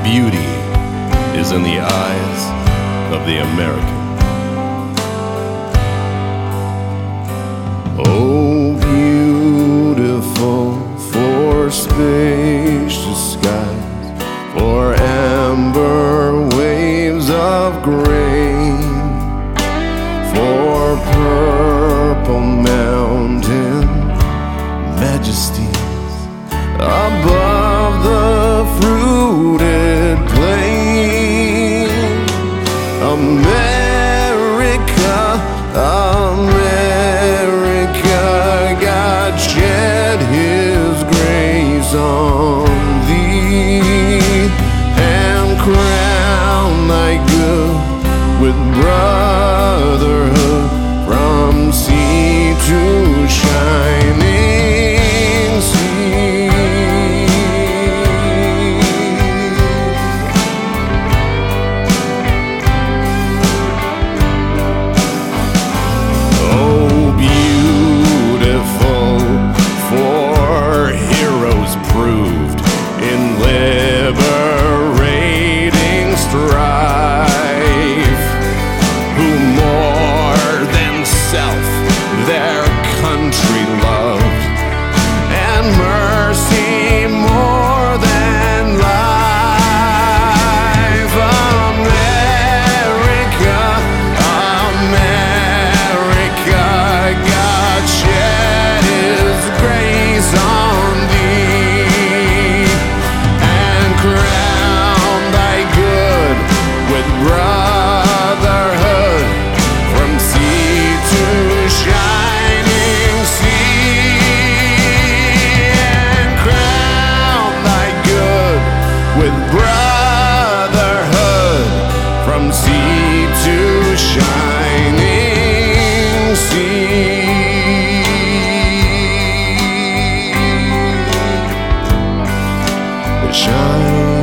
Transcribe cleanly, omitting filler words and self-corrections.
beauty is in the eyes of the American. Oh, beautiful for spacious skies, for amber waves of grain, for purple mountain majesties above the fruited plain. America, America, God shed His grace on thee, and crown thy good with brotherhood from sea to shining sea. Oh, beautiful for heroes proved in liberating strife, who more than self their country loved, and mercy more than life. America, America, God shed His grace on thee, and crown thy good with brotherhood from sea to shining sea, and crown thy good with brotherhood from sea to shining sea. Shining